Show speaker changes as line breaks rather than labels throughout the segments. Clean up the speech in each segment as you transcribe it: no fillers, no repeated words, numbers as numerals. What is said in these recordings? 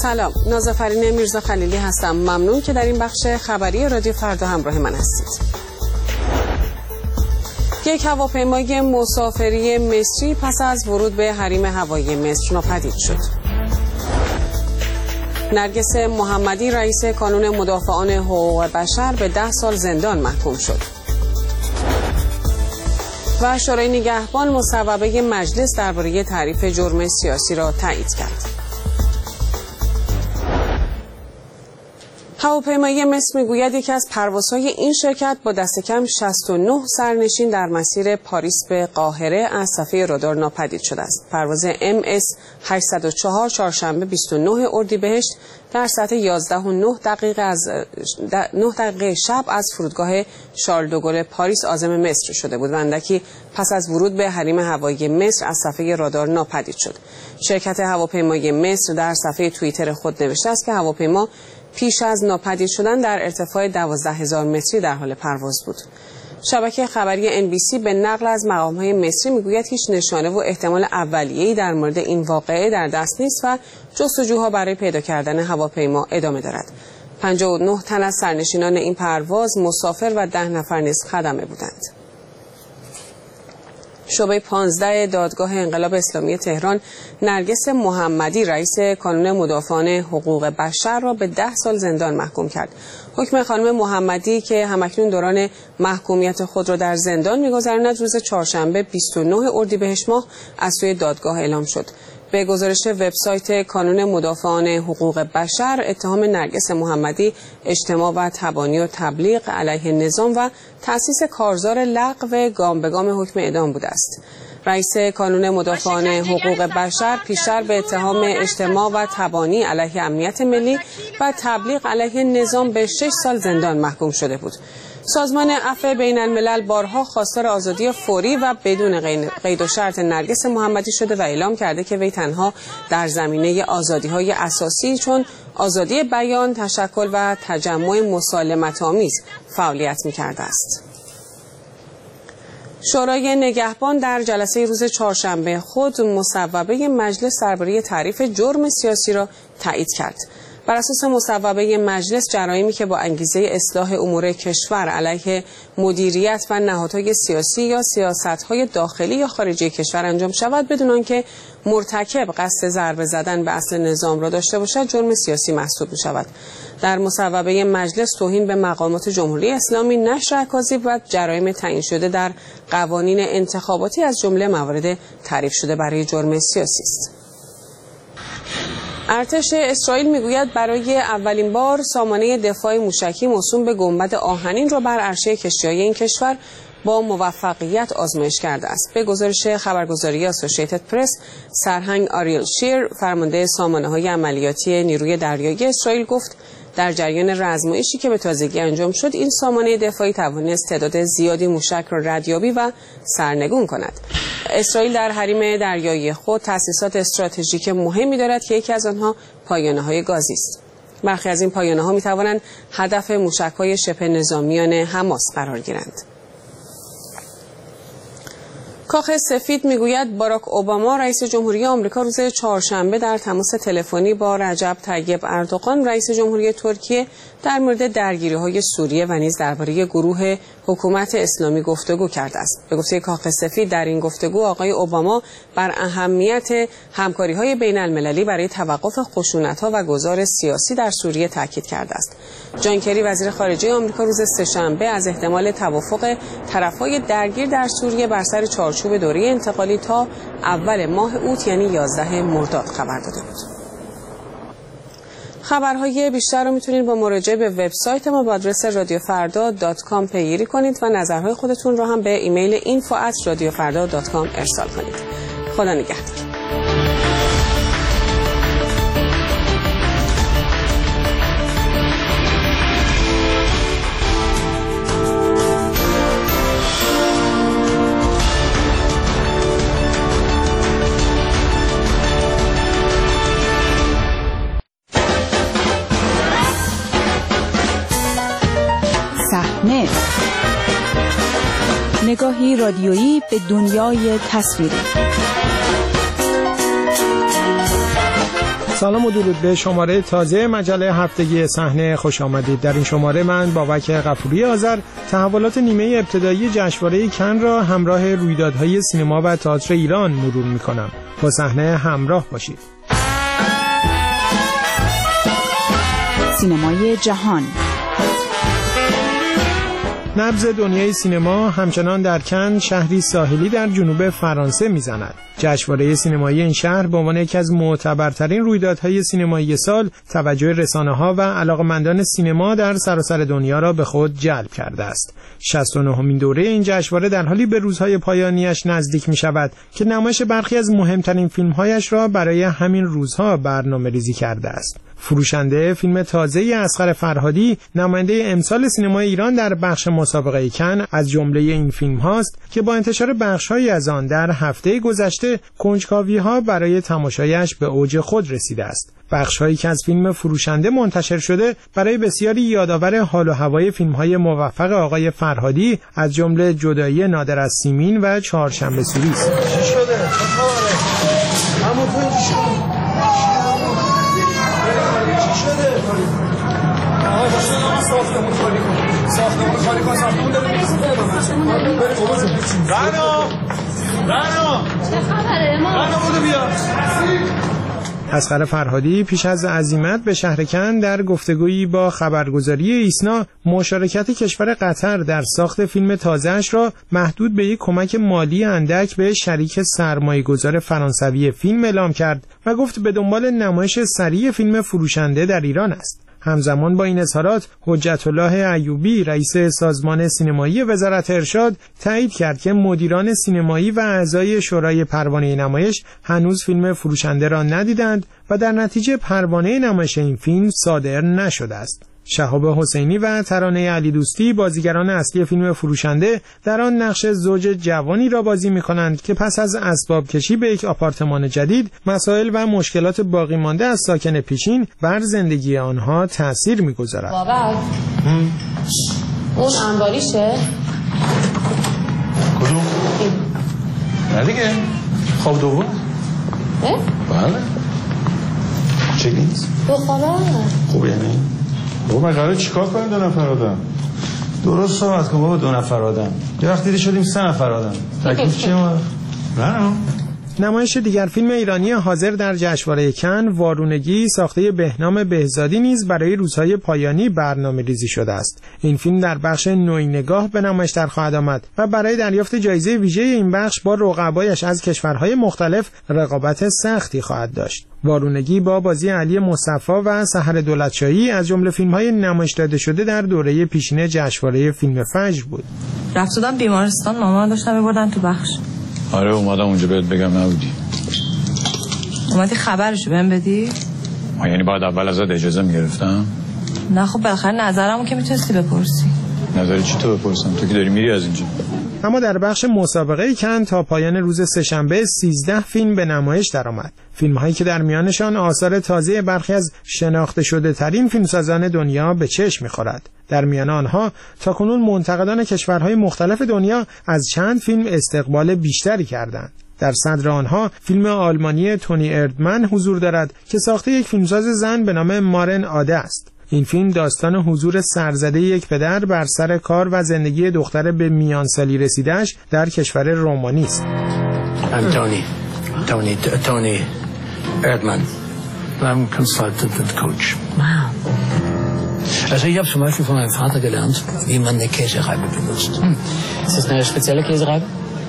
سلام، نازافرین میرزا خلیلی هستم. ممنون که در این بخش خبری رادیو فردا همراه من هستید. یک هواپیمای مسافری مصری پس از ورود به حریم هوایی مصر ناپدید شد. نرگس محمدی رئیس کانون مدافعان حقوق بشر به 10 سال زندان محکوم شد. و شورای نگهبان مصوبه مجلس درباره تعریف جرم سیاسی را تایید کرد. هواپیمای مصر میگوید یکی از پروازهای این شرکت با دست کم 69 سرنشین در مسیر پاریس به قاهره از صفحه رادار ناپدید شده است. پرواز MS 804 چهارشنبه 29 اردیبهشت در ساعت 11:09 شب از فرودگاه شارل دوگل پاریس عازم مصر شده بود و اندکی پس از ورود به حریم هوایی مصر از صفحه رادار ناپدید شد. شرکت هواپیمای مصر در صفحه توییتر خود نوشته است که هواپیما پیش از ناپدید شدن در ارتفاع 12,000 متری در حال پرواز بود. شبکه خبری NBC به نقل از مقام‌های مصری میگوید هیچ نشانه و احتمال اولیه‌ای در مورد این واقعه در دست نیست و جستجوها برای پیدا کردن هواپیما ادامه دارد. 59 تن از سرنشینان این پرواز مسافر و 10 نفر نیز خدمه بودند. شعبه 15 دادگاه انقلاب اسلامی تهران نرگس محمدی رئیس کانون مدافعان حقوق بشر را به 10 سال زندان محکوم کرد. حکم خانم محمدی که همکنون دوران محکومیت خود را در زندان می‌گذراند روز چهارشنبه 29 اردیبهشت ماه از سوی دادگاه اعلام شد. به گزارش وبسایت کانون مدافعان حقوق بشر، اتهام نرگس محمدی اجتماع و تبانی و تبلیغ علیه نظام و تأسیس کارزار لغو گام به گام حکم اعدام بوده است. رئیس کانون مدافعان حقوق بشر پیشتر به اتهام اجتماع و تبانی علیه امنیت ملی و تبلیغ علیه نظام به 6 سال زندان محکوم شده بود. سازمان عفو بین الملل بارها خواستار آزادی فوری و بدون قید و شرط نرگس محمدی شده و اعلام کرده که وی تنها در زمینه آزادی‌های اساسی چون آزادی بیان، تشکل و تجمع مسالمت‌آمیز فعالیت می‌کرده است. شورای نگهبان در جلسه روز چهارشنبه خود مصوبه مجلس درباره تعریف جرم سیاسی را تایید کرد. بر اساس مصوبه مجلس جرایمی که با انگیزه اصلاح امور کشور علیه مدیریت و نهادهای سیاسی یا سیاست‌های داخلی یا خارجی کشور انجام شود بدون آنکه مرتکب قصد ضربه زدن به اصل نظام را داشته باشد جرم سیاسی محسوب می‌شود. در مصوبه مجلس توهین به مقامات جمهوری اسلامی، نشر اکاذیب و جرایم تعیین شده در قوانین انتخاباتی از جمله موارد تعریف شده برای جرم سیاسی است. ارتش اسرائیل میگوید برای اولین بار سامانه دفاع موشکی موسوم به گنبد آهنین را بر عرشه کشتی‌های این کشور با موفقیت آزمایش کرده است. به گزارش خبرگزاری اسوسییتد پرس، سرهنگ آریل شیر، فرمانده سامانه‌های عملیاتی نیروی دریایی اسرائیل گفت در جریان رزمایشی که به تازگی انجام شد این سامانه دفاعی توانست تعداد زیادی موشک را ردیابی و سرنگون کند. اسرائیل در حریم دریایی خود تأسیسات استراتژیک مهمی دارد که یکی از آنها پایانه‌های گازی است. برخی از این پایانه‌ها می‌توانند هدف موشک‌های شبه نظامیان حماس قرار گیرند. کاخ سفید میگوید باراک اوباما رئیس جمهوری آمریکا روز چهارشنبه در تماس تلفنی با رجب طیب اردوغان رئیس جمهوری ترکیه در مورد درگیری‌های سوریه و نیز درباره گروه حکومت اسلامی گفتگو کرده است. به گفته کاخ سفید در این گفتگو آقای اوباما بر اهمیت همکاری‌های بین‌المللی برای توقف خشونت‌ها و گذار سیاسی در سوریه تاکید کرده است. جان کری وزیر خارجه آمریکا روز سه‌شنبه از احتمال توافق طرف‌های درگیر در سوریه بر سر چارچوب دوره انتقالی تا اول ماه اوت یعنی 11 مرداد خبر داده بود. خبرهای بیشتر رو میتونید با مراجعه به وبسایت ما با آدرس radiofarda.com پیگیری کنید و نظرهای خودتون رو هم به ایمیل info@radiofarda.com ارسال کنید. خدا نگهدار.
نگاهی رادیویی به دنیای تصویری. سلام و درود به شماره تازه مجله هفتگی صحنه خوش آمدید. در این شماره من بابک غفوری آذر تحولات نیمه ابتدایی جشنواره کن را همراه رویدادهای سینما و تئاتر ایران مرور می‌کنم. با صحنه همراه باشید.
سینمای جهان.
نبض دنیای سینما همچنان در کن، شهری ساحلی در جنوب فرانسه میزند. جشنواره سینمایی این شهر به عنوان یکی از معتبرترین رویدادهای سینمایی سال توجه رسانه‌ها و علاقه‌مندان سینما در سراسر دنیا را به خود جلب کرده است. 69مین دوره این جشنواره در حالی به روزهای پایانیش نزدیک می‌شود که نمایش برخی از مهمترین فیلم‌هایش را برای همین روزها برنامه‌ریزی کرده است. فروشنده، فیلم تازه اصغر فرهادی، نماینده امسال سینمای ایران در بخش مسابقه کن، از جمله این فیلم هاست که با انتشار بخش‌هایی از آن در هفته گذشته کنجکاوی‌ها برای تماشایش به اوج خود رسیده است. بخش‌هایی که از فیلم فروشنده منتشر شده برای بسیاری یادآور حال و هوای فیلم‌های موفق آقای فرهادی، از جمله جدایی نادر از سیمین و چهارشنبه سوری است.
چی شده؟ ساختمون خالی کن ساختمون داره
چه خبره ما؟
بودو بیا.
اصغر فرهادی پیش از عزیمت به شهر کن در گفتگویی با خبرگزاری ایسنا مشارکت کشور قطر در ساخت فیلم تازه‌اش را محدود به یک کمک مالی اندک به شریک سرمایه‌گذار فرانسوی فیلم اعلام کرد و گفت به دنبال نمایش سریع فیلم فروشنده در ایران است. همزمان با این اظهارات حجت الله ایوبی رئیس سازمان سینمایی وزارت ارشاد تایید کرد که مدیران سینمایی و اعضای شورای پروانه نمایش هنوز فیلم فروشنده را ندیدند و در نتیجه پروانه نمایش این فیلم صادر نشده است. شهاب حسینی و ترانه علی دوستی بازیگران اصلی فیلم فروشنده در آن نقش زوج جوانی را بازی می‌کنند که پس از اسباب کشی به یک آپارتمان جدید مسائل و مشکلات باقی مانده از ساکن پیشین بر زندگی آنها تأثیر می‌گذارد.
بابا اون انباریشه؟
کدوم؟ نه دیگه خواب دوم؟ بله چه نیست؟
دختره
خوب یعنی؟ بابا من قراره چیکار کنیم 2 نفر آدم؟ درست صحبت کن بابا 2 نفر آدم. یه وقت دیده شدیم 3 نفر آدم. تکلیف چیه ما؟ نه.
نمایش دیگر فیلم ایرانی حاضر در جشنواره کن، وارونگی ساخته بهنام بهزادی نیز برای روزهای پایانی برنامه‌ریزی شده است. این فیلم در بخش نوعی نگاه به نمایش در خواهد آمد و برای دریافت جایزه ویژه این بخش با رقبایش از کشورهای مختلف رقابت سختی خواهد داشت. وارونگی با بازی علی مصطفی و سحر دولتشاهی از جمله فیلم‌های نمایش داده شده در دوره پیشین جشنواره فیلم فجر بود.
رفتم بیمارستان، مامان داشتم می‌بردن تو بخش.
آره اومدم اونجا بهت بگم نبودی.
اومدی خبرشو بهم بدی؟
یعنی باید اول ازت اجازه میگرفتم؟
نه خب بالاخره نظرمو که میتونستی بپرسی.
نظر چی تو بپرسم؟ تو که داری میری از اینجا.
اما در بخش مسابقه کن تا پایان روز سه‌شنبه 13 فیلم به نمایش درآمد. فیلم‌هایی که در میانشان آثار تازه برخی از شناخته شده ترین فیلمسازان دنیا به چشم می‌خورد. در میان آنها تاکنون منتقدان کشورهای مختلف دنیا از چند فیلم استقبال بیشتری کردند. در صدر آنها فیلم آلمانی تونی اردمن حضور دارد که ساخته یک فیلمساز زن به نام مارن آده است. این فیلم داستان حضور سرزده یک پدر بر سر کار و زندگی دختر به میانسالی رسیده‌اش در کشور رومانی است.
Tony Erdmann. I'm consultant and coach.
Wow.
Also ich habe zum Beispiel von meinem Vater gelernt, wie man eine Käsereibe benutzt.
Ist das eine spezielle Käsereibe?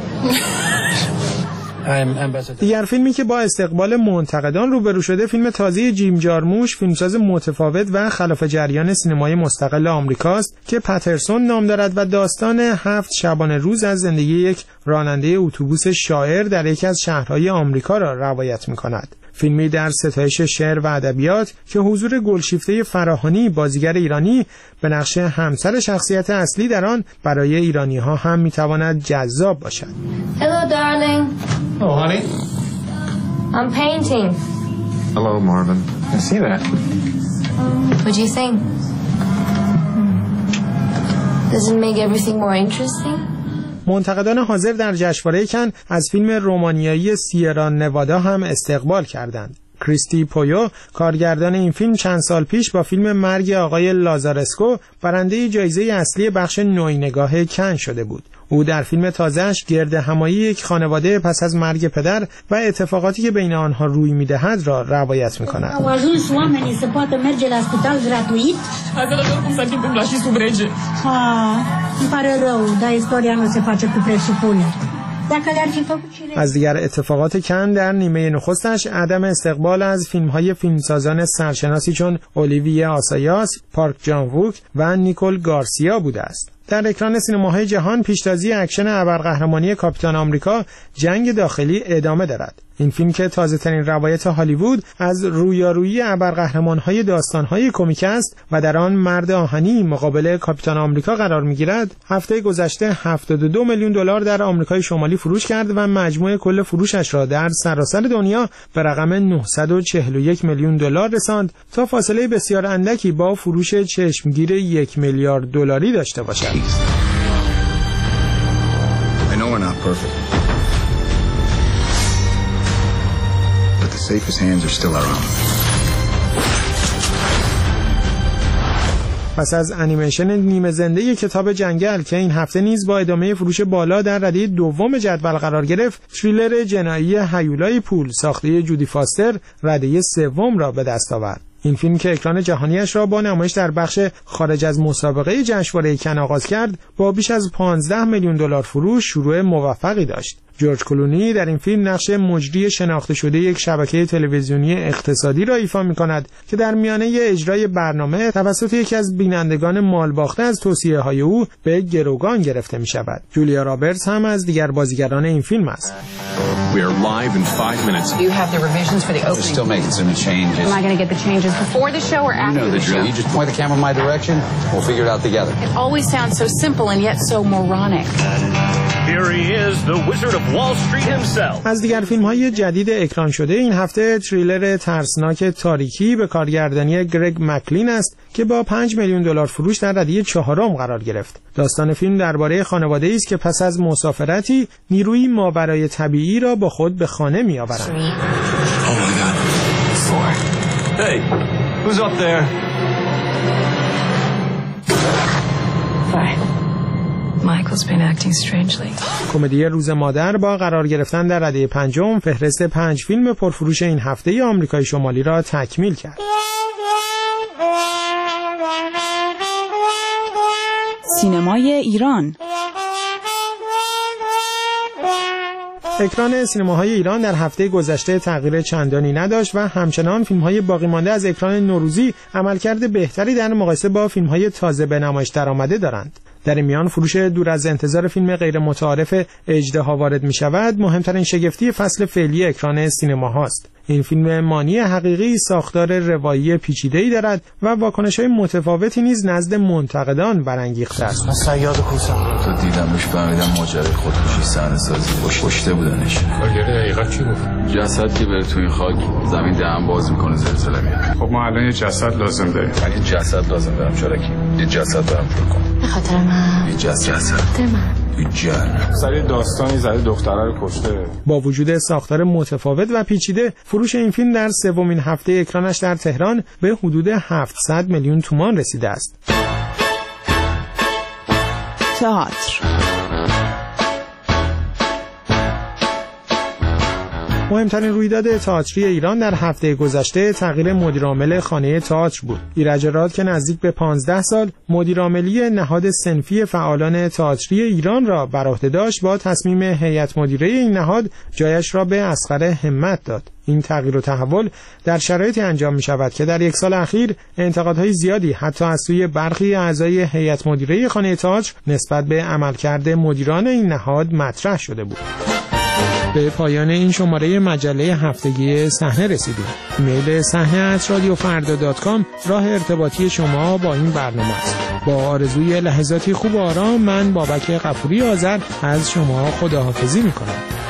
دیگر فیلمی که با استقبال منتقدان روبرو شده فیلم تازه جیم جارموش، فیلمساز متفاوت و خلاف جریان سینمای مستقل آمریکاست که پترسون نام دارد و داستان 7 شبانه روز از زندگی یک راننده اتوبوس شاعر در یکی از شهرهای آمریکا را روایت می‌کند. فیلمی در ستایش شعر و ادبیات که حضور گلشیفته فراهانی بازیگر ایرانی به نقش همسر شخصیت اصلی در آن برای ایرانی‌ها هم می‌تواند جذاب باشد.
Hello darling.
Oh honey.
I'm painting.
Hello Marvin. I see that.
What do you think? Does it make everything more interesting?
منتقدان حاضر در جشنواره کن از فیلم رومانیایی سیرا نوادا هم استقبال کردند. کریستی پویو کارگردان این فیلم چند سال پیش با فیلم مرگ آقای لازارسکو برنده جایزه اصلی بخش نوینگاه کن شده بود. او در فیلم تازه‌اش گرد همایی یک خانواده پس از مرگ پدر و اتفاقاتی که بین آنها روی می‌دهد را روایت می‌کند.
Au ajuns oamenii să poată merge la spital gratuit.
Avea cum s-ar fi întâmplat și sub rege.
Îmi pare rău, dar istoria nu se face cu presupuneri.
از دیگر اتفاقات کن در نیمه نخستش عدم استقبال از فیلم‌های فیلمسازان سرشناسی چون اولیویه آسایاس، پارک جان ووک و نیکول گارسیا بوده است. در اکران سینماهای جهان پیشتازی اکشن ابرقهرمانی کاپیتان آمریکا جنگ داخلی ادامه دارد. این فیلم که تازه‌ترین روایت هالیوود از رویارویی ابرقهرمان‌های داستان‌های کمیک است و در آن مرد آهنی مقابل کاپیتان آمریکا قرار می‌گیرد، هفته گذشته 72 میلیون دلار در آمریکای شمالی فروش کرد و مجموع کل فروشش را در سراسر دنیا به رقم 941 میلیون دلار رساند تا فاصله بسیار اندکی با فروش چشمگیر 1 میلیارد دلاری داشته باشد.
Safest hands are still our own.
پس از انیمیشن نیمه زنده کتاب جنگل که این هفته نیز با ادامه فروش بالا در رده دوم جدول قرار گرفت، تریلر جنایی هیولای پول ساخته جودی فاستر رده سوم را به دست آورد. این فیلم که اکران جهانیش را با نمایش در بخش خارج از مسابقه جشنواره کن آغاز کرد، با بیش از 15 میلیون دلار فروش شروع موفقی داشت. جورج کلونی در این فیلم نقش مجری شناخته شده یک شبکه تلویزیونی اقتصادی را ایفا می‌کند که در میانه اجرای برنامه توسط یکی از بینندگان مالباخته از توصیه‌های او به گروگان گرفته می‌شود. جولیا رابرتس هم از دیگر بازیگران این فیلم است.
We are live in 5 minutes.
You have the revisions for the opening.
We're still making some changes.
Am I going to get the changes before the show or after the show?
You just point the camera in my direction. We'll figure it out together.
It always sounds so simple and yet so moronic.
Here he is, the Wizard of Wall Street himself.
از دیگر فیلم‌های جدید اکران شده این هفته تریلر ترسناک تاریکی به کارگردانی گرگ مکلین است که با 5 میلیون دلار فروش در رده چهارم قرار گرفت. داستان فیلم درباره خانواده‌ای است که پس از مسافرتی نیروی ماورای طبیعی را با خود به خانه می‌آورند.
Hey, who's up there?
Michael's been acting strangely.
کمدی روز مادر با قرار گرفتن در رده پنجم فهرست 5 فیلم پرفروش این هفته آمریکای شمالی را تکمیل کرد.
سینمای ایران.
اکران سینماهای ایران در هفته گذشته تغییر چندانی نداشت و همچنان فیلم‌های باقی مانده از اکران نوروزی عملکرد بهتری در مقایسه با فیلم‌های تازه به نمایش درآمده دارند. در این میان فروش دور از انتظار فیلم غیر متعارف اژدها وارد می‌شود مهمترین شگفتی فصل فعلی اکران سینما هاست. این فیلم مانی حقیقی ساختار روایی پیچیده‌ای دارد و واکنش‌های متفاوتی نیز نزد منتقدان برانگیخته است.
صیاد کوسم
تو دیدمش فهمیدم ماجرای خودکشی صحنه‌سازی کشته بودنش.
کارگر حقیقت چی گفت؟
جسد که بره توی خاک زمین دهن باز میکنه زلزله میاد.
خب ما الان یه جسد لازم داریم.
من یه جسد لازم دارم چرکی. یه جسد دارم جور کن.
به خاطر من.
یه جسد. یه جن.
سری داستانی زده دختره رو کشته.
با وجود ساختار متفاوت و پیچیده، فروش این فیلم در سومین هفته اکرانش در تهران به حدود 700 میلیون تومان رسیده است.
تئاتر.
مهمترین رویداد تئاتری ایران در هفته گذشته تغییر مدیرعامل خانه تئاتر بود. ایرج راد که نزدیک به 15 سال مدیرعاملی نهاد صنفی فعالان تئاتری ایران را بر عهده داشت، با تصمیم هیئت مدیره این نهاد جایش را به اصغر همت داد. این تغییر و تحول در شرایطی انجام می شود که در یک سال اخیر انتقادهای زیادی حتی از سوی برخی اعضای هیئت مدیره خانه تئاتر نسبت به عملکرد مدیران این نهاد مطرح شده بود. به پایان این شماره مجله هفتگی صحنه رسیدیم. ایمیل صحنه@radiofarda.com راه ارتباطی شما با این برنامه است. با آرزوی لحظاتی خوب و آرام، من بابک غفوری آذر از شما خداحافظی می‌کنم.